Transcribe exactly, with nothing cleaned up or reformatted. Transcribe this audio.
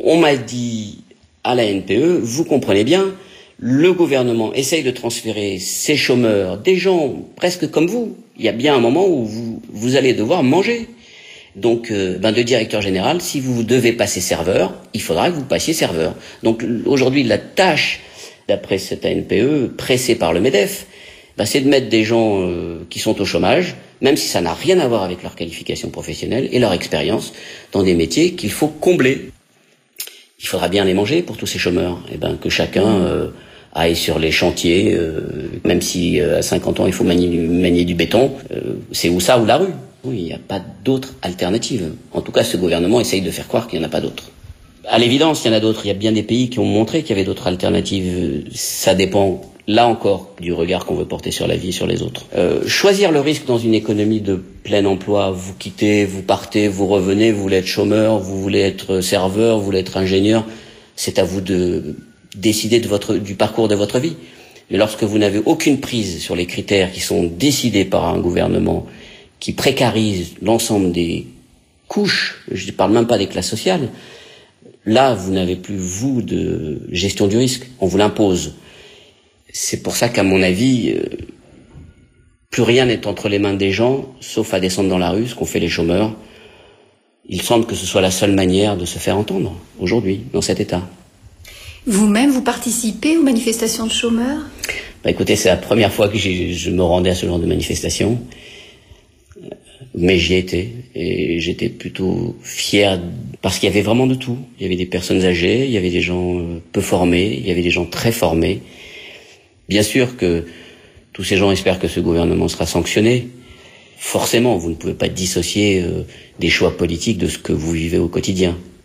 on m'a dit à la N P E, vous comprenez bien, le gouvernement essaye de transférer ces chômeurs, des gens presque comme vous. Il y a bien un moment où vous, vous allez devoir manger. Donc, euh, ben de directeur général, si vous devez passer serveur, il faudra que vous passiez serveur. Donc, aujourd'hui, la tâche, d'après cette A N P E, pressée par le MEDEF, ben, c'est de mettre des gens euh, qui sont au chômage, même si ça n'a rien à voir avec leur qualification professionnelle et leur expérience, dans des métiers qu'il faut combler. Il faudra bien les manger pour tous ces chômeurs. Et ben, que chacun euh, aille sur les chantiers, euh, même si euh, à cinquante ans il faut manier, manier du béton, euh, c'est ou ça ou la rue. Oui, il n'y a pas d'autre alternative. En tout cas, ce gouvernement essaye de faire croire qu'il n'y en a pas d'autres. À l'évidence, il y en a d'autres. Il y a bien des pays qui ont montré qu'il y avait d'autres alternatives. Ça dépend, là encore, du regard qu'on veut porter sur la vie et sur les autres. Euh, choisir le risque dans une économie de plein emploi, vous quittez, vous partez, vous revenez, vous voulez être chômeur, vous voulez être serveur, vous voulez être ingénieur, c'est à vous de décider de votre, du parcours de votre vie. Mais lorsque vous n'avez aucune prise sur les critères qui sont décidés par un gouvernement qui précarise l'ensemble des couches, je ne parle même pas des classes sociales, là, vous n'avez plus, vous, de gestion du risque. On vous l'impose. C'est pour ça qu'à mon avis, euh, plus rien n'est entre les mains des gens, sauf à descendre dans la rue, ce qu'ont fait les chômeurs. Il semble que ce soit la seule manière de se faire entendre, aujourd'hui, dans cet état. Vous-même, vous participez aux manifestations de chômeurs ? Bah, écoutez, c'est la première fois que je me rendais à ce genre de manifestation. Mais j'y étais, et j'étais plutôt fier, parce qu'il y avait vraiment de tout. Il y avait des personnes âgées, il y avait des gens peu formés, il y avait des gens très formés. Bien sûr que tous ces gens espèrent que ce gouvernement sera sanctionné. Forcément, vous ne pouvez pas dissocier euh, des choix politiques de ce que vous vivez au quotidien.